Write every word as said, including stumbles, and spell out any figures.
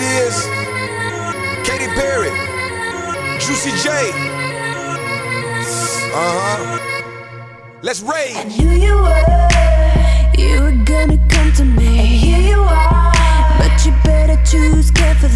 is. Katy Perry, Juicy J. Uh-huh. Let's rage. I knew you were, you were gonna come to me. And here you are, but you better choose carefully.